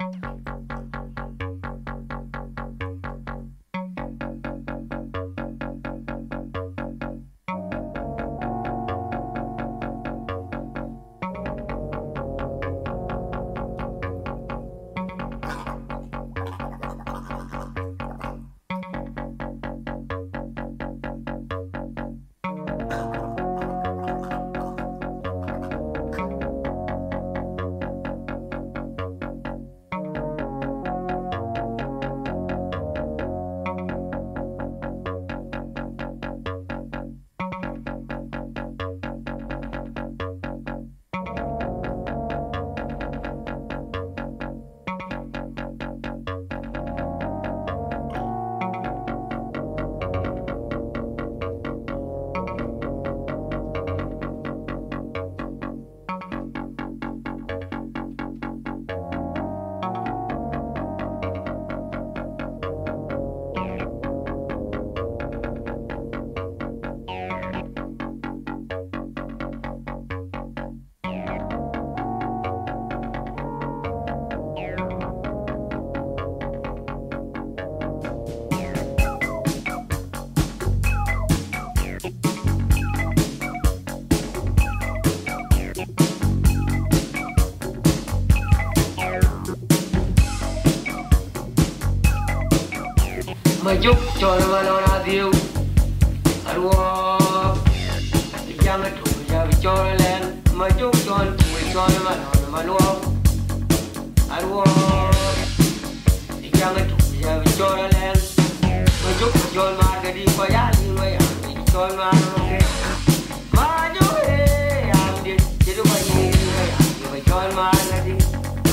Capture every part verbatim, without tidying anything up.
mà chúc cho nó mà nó là tiêu anh qua thì giang nó thủ ra vì cho nó lên mà chúc cho anh tuổi cho nó mà nó mà luôn anh qua thì giang nó thủ ra vì cho nó lên mà chúc cho mà cái đi qua giá đi mà cho mà nó ok mà chúc hey anh đi chỉ được bao nhiêu mà cho mà nó đi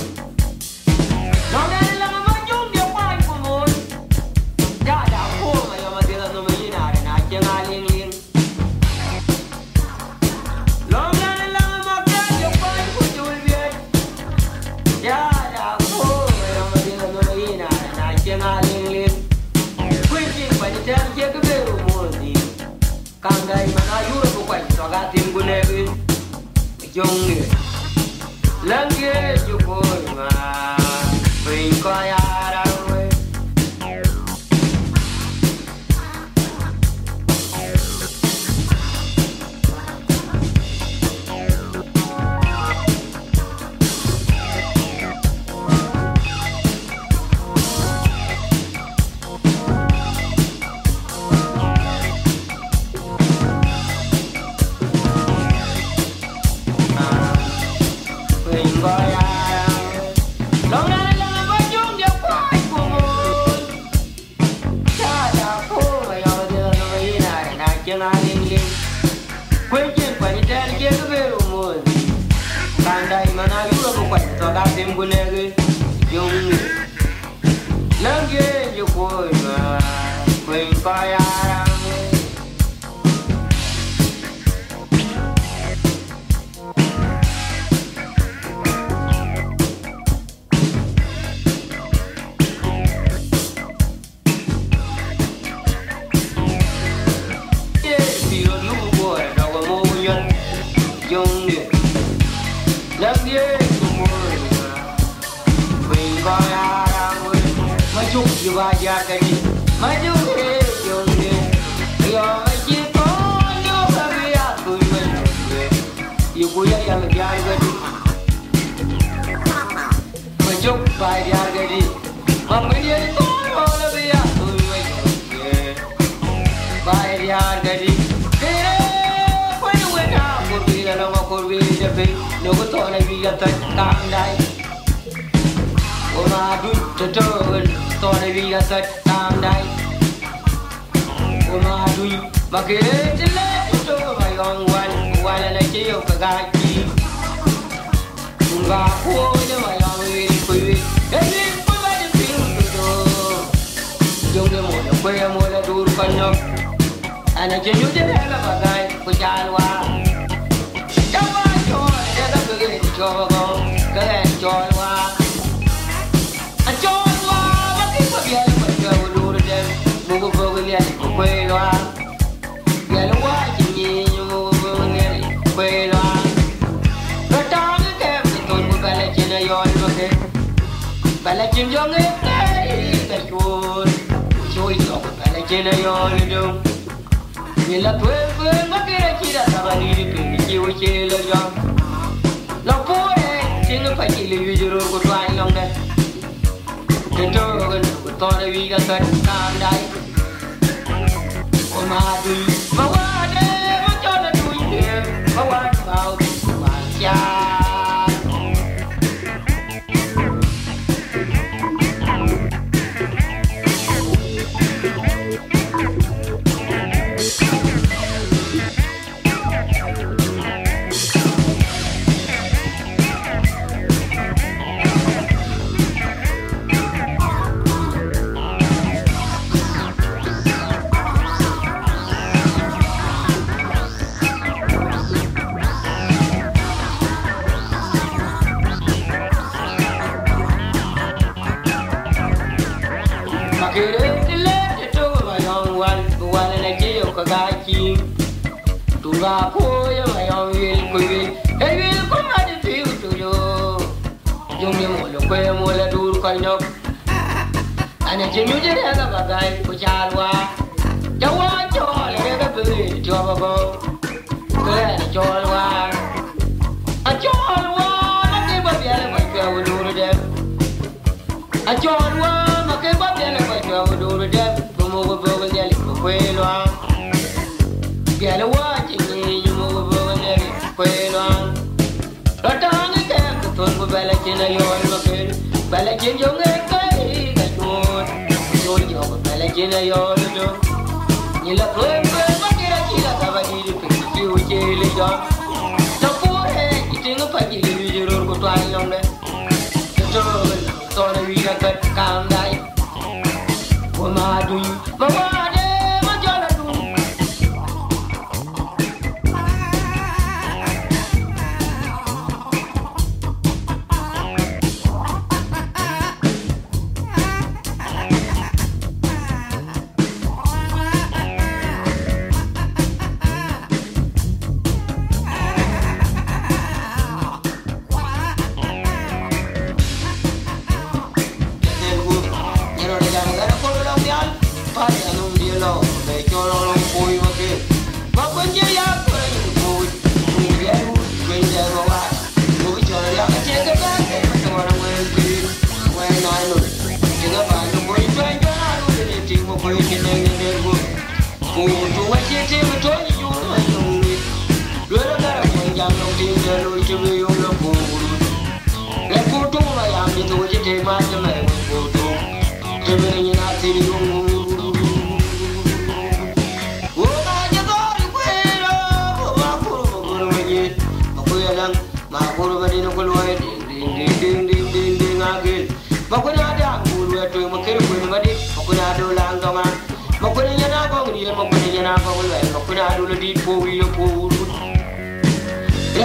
nó đây là mà chúc điều quan của mình đã đã khô mà giờ mà tiền là nó mới như nào để nào chơi ngay liên liên lòng đây là mà cái điều quan của tôi biết đã đã khô mà giờ mà tiền là nó mới như nào để nào chơi ngay liên liên quyết định phải đi theo chơi cái bể của mình thì càng đây mà nó yêu được quậy cho cả tiền của nè bên chung người lần kia chụp hồi mà mình coi ai đâu Hãy subscribe cho kênh Ghiền Mì Gõ để không bỏ lỡ bala chin jong e ka chun choi so bala chin yo le dum ni la twe twe ma ke chi da ta ba ni ri pe ni chi wo che le jong la po e chin pa chi le yu juro ko twai long de ke to ko ko to le wi ga ka kan dai o ma du ma wa de ma cho na du ni ma wa bao ma cha Tunga poya mayo wil kuwi e wil ko ma di tiu tu yo yo mi mo lo kwe mo la dur ko no ana je mi je ga ba gai ko chalwa jawa cho le ga be jo ba bo ko le cho wa a cho wa na ke ba bia le ma ke wo dur de a cho wa ma ke ba bia le ma ke wo dur de ko mo bo bo ga le ko kwe lo bia le wa bala chin yo ma ke bala chin yo nge kai ga chun yo yo bala chin yo do ni la ko ko ma ke ra chi la ta ba di pe chi u che le jo ta pu he ki ting pa ki le yu ro ko to ai long le to to le wi ga ka kam dai ko ma du ma wa de ma jo la du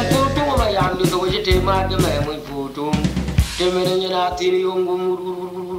Te me